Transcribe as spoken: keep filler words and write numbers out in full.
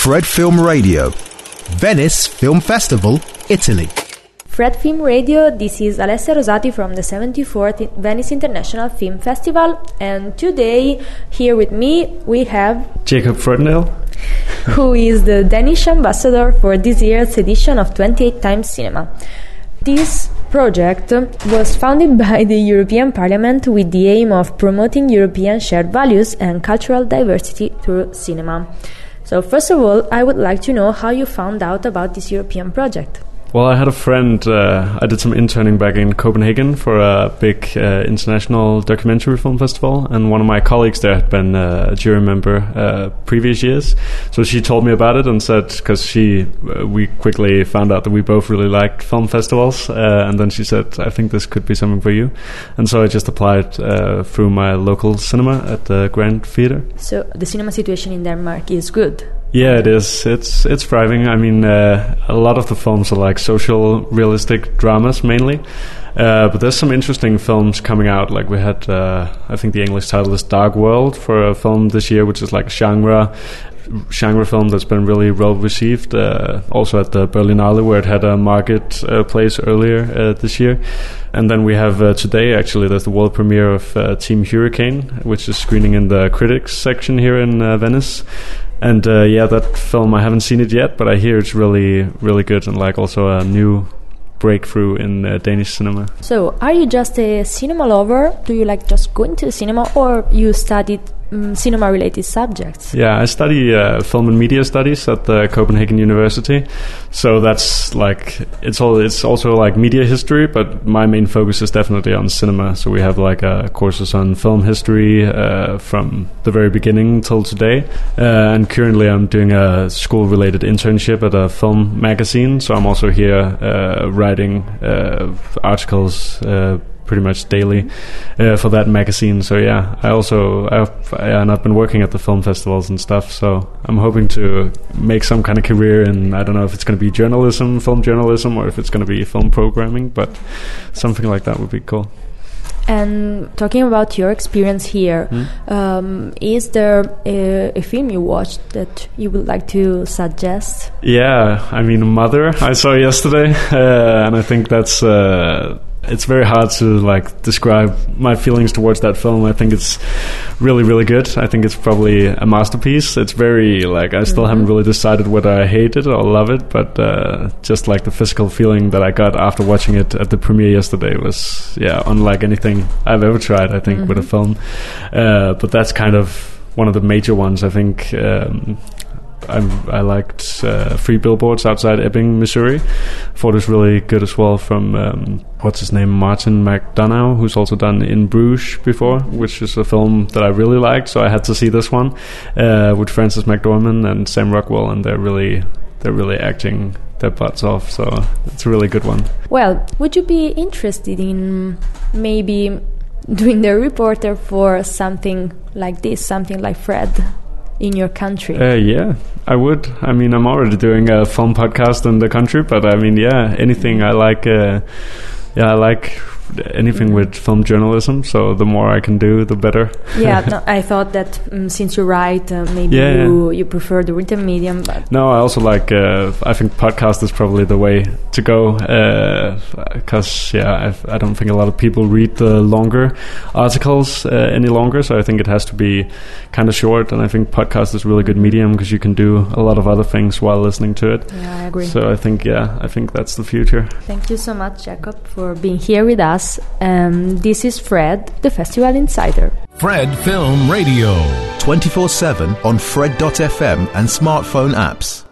Fred Film Radio, Venice Film Festival, Italy. Fred Film Radio, this is Alessia Rosati from the seventy-fourth Venice International Film Festival, and today here with me we have Jacob Frödendahl, who is the Danish ambassador for this year's edition of twenty-eight Times Cinema. This project was founded by the European Parliament with the aim of promoting European shared values and cultural diversity through cinema. So first of all, I would like to know how you found out about this European project. Well, I had a friend, uh, I did some interning back in Copenhagen for a big uh, international documentary film festival, and one of my colleagues there had been uh, a jury member uh, previous years. So she told me about it and said, because she, uh, we quickly found out that we both really liked film festivals, uh, and then she said, I think this could be something for you. And so I just applied uh, through my local cinema at the Grand Theatre. So the cinema situation in Denmark is good? Yeah, it is. It's it's thriving. I mean, uh, a lot of the films are like social, realistic dramas mainly. Uh, but there's some interesting films coming out. Like we had, uh, I think the English title is Dark World for a film this year, which is like a genre, genre film that's been really well received. Uh, also at the Berlinale, where it had a market uh, place earlier uh, this year. And then we have uh, today, actually, there's the world premiere of uh, Team Hurricane, which is screening in the critics section here in uh, Venice. And uh, yeah, that film, I haven't seen it yet, but I hear it's really, really good, and like also a new breakthrough in uh, Danish cinema. So, are you just a cinema lover? Do you like just going to the cinema, or you studied um, cinema-related subjects? Yeah, I study uh, film and media studies at the Copenhagen University. So that's like it's all. It's also like media history, but my main focus is definitely on cinema. So we have like uh, courses on film history uh, from the very beginning till today. Uh, and currently, I'm doing a school-related internship at a film magazine. So I'm also here uh, writing uh, articles. Uh, pretty much daily uh, for that magazine. So yeah, I also I've, and I've been working at the film festivals and stuff, so I'm hoping to make some kind of career in, I don't know if it's going to be journalism, film journalism, or if it's going to be film programming, but something like that would be cool. And talking about your experience here, mm. um, is there a, a film you watched that you would like to suggest? Yeah, I mean, Mother I saw yesterday, uh, and I think that's uh, it's very hard to like describe my feelings towards that film. I think it's really, really good. I think it's probably a masterpiece. It's very like I still mm-hmm. haven't really decided whether I hate it or love it, but uh, just like the physical feeling that I got after watching it at the premiere yesterday was yeah unlike anything I've ever tried. I think mm-hmm. with a film, uh, but that's kind of one of the major ones. I think. Um, I'm, I liked uh, Three Billboards Outside Ebbing, Missouri. Thought it was really good as well from, um, what's his name, Martin McDonough, who's also done In Bruges before, which is a film that I really liked, so I had to see this one uh, with Frances McDormand and Sam Rockwell, and they're really, they're really acting their butts off, so it's a really good one. Well, would you be interested in maybe doing the reporter for something like this, something like Fred? In your country? Uh, yeah, I would. I mean, I'm already doing a film podcast in the country, but I mean, yeah, anything I like. Uh, yeah, I like anything with film journalism. So the more I can do, the better. Yeah, no, I thought that um, since you write, uh, maybe yeah, you yeah. you prefer the written medium. But no, I also like. Uh, I think podcast is probably the way to go because uh, yeah, I've, I don't think a lot of people read the longer articles uh, any longer. So I think it has to be kind of short, and I think podcast is a really good medium because you can do a lot of other things while listening to it. Yeah, I agree. So I think yeah, I think that's the future. Thank you so much, Jacob, for being here with us. Um, this is Fred, the Festival Insider. Fred Film Radio, twenty-four seven on Fred dot f m and smartphone apps.